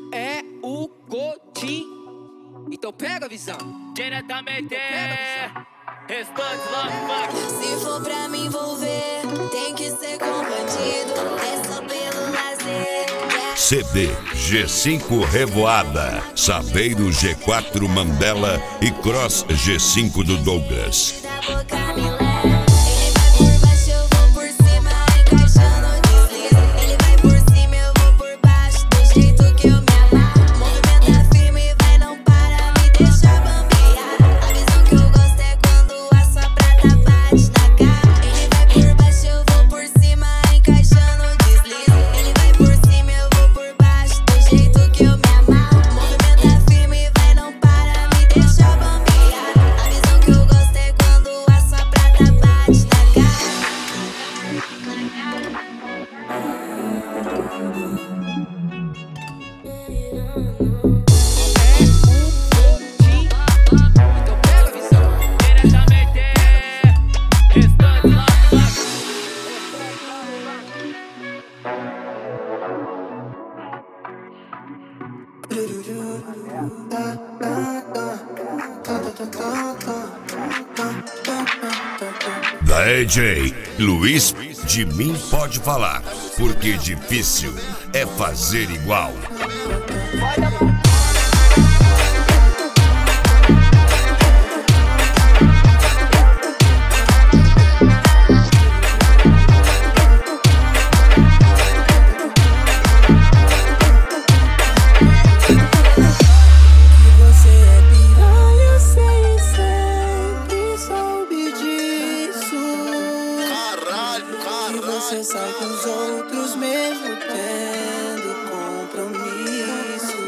é o Godin. Então pega a visão. Diretamente, restante Love. Se for pra me envolver, tem que ser com bandido. É só pelo lazer. CD G5 Revoada, Saveiro G4 Mandela e Cross G5 do Douglas. Da boca me leva. Ele vai por baixo, eu vou por cima, encaixando desliza. Ele vai por cima, eu vou por baixo, do jeito que eu me amarro. Movimenta firme, vai, não para, me deixa bambear. A visão que eu gosto é quando a sua prata bate na cara. Ele vai por baixo, eu vou por cima, encaixando desliza. Ele vai por cima, eu vou por baixo, do jeito que eu me amarro. Movimenta firme, vai, não para, me deixa bambear. A visão que eu gosto é quando a sua prata bate na cara. Então pega a visão. Diretamente, restante Love. Da EJ, Luiz, de mim pode falar, porque difícil é fazer igual. Você é piranha, eu sei, sempre soube disso. Que você sai com os outros mesmo tendo compromisso.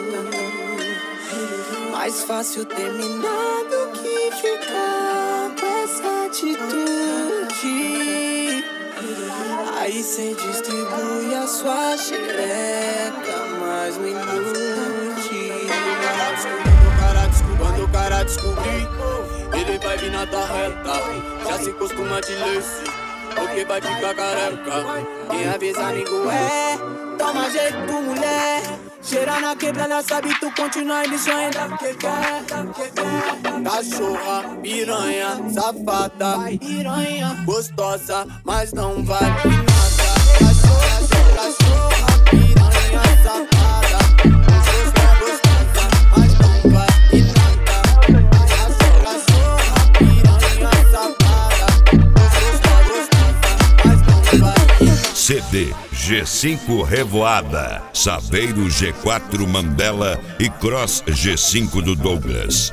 Mais fácil terminar do que ficar com essa atitude. Aí cê distribui a sua xereca, mas não ilude. Quando o cara descobrir, ele vai vir na tua reta. Já se costuma de lace, porque vai ficar careca. Quem avisa amigo é, toma jeito mulher. Cheira na quebrada, sabe tu continua e só ainda porque quer. Cachorra, piranha, safada, Piranha, gostosa, mas não vale nada. Cachorra, piranha, safada, gostosa, mas não vale nada. Cachorra, piranha, safada, gostosa, mas não vale nada. CD G5 Revoada, Saveiro G4 Mandela e Cross G5 do Douglas.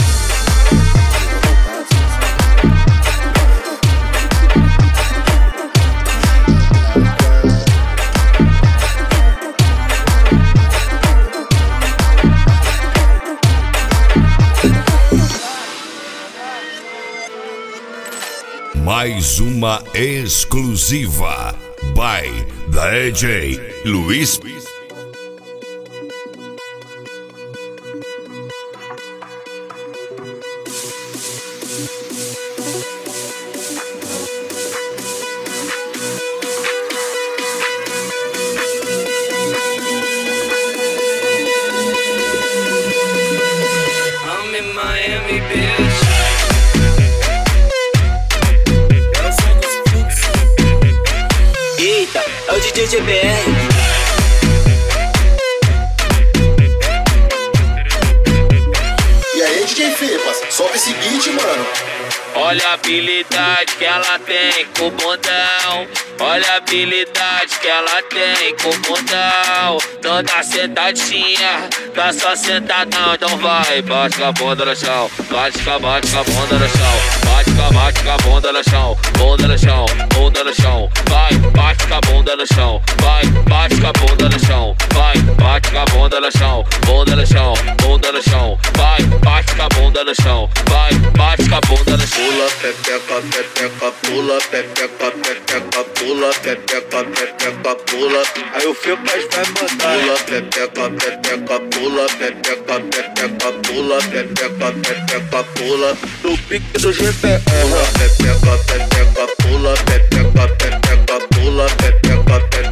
Mais uma exclusiva by da EJ, Luiz. I'm in Miami, bitch. eita, é o DJ GBR. E aí, DJ Fepas, sobe esse beat, mano. Olha a habilidade que ela tem com o bundão. Olha a habilidade que ela tem com o bundão. Não tá sentadinha, tá só sentadão. Então vai, bate com a bunda no chão. Bate com a bunda no chão. Bate com a bunda no chão. Bunda no chão, bunda no chão. Vai, bate com a bunda no chão. Vai, bate com a bunda no chão. Vai, bate com a bunda no chão. Bunda no chão, bunda no chão. Vai, bate com a bunda no chão. Vai, bate com a bunda no chão. Pula, pepeca, pepeca, pula, pepeca, pepeca, pula, pepeca, pepeca, pula. Aí o Fepas vai mandar. Pula, pepeca, pepeca, pula, pepeca, pepeca, pula, pepeca, pepeca, pula. Do pique do GBR. Pula, pepeca, pepeca, pula, pepeca, pepeca, pula, pepeca, pepeca.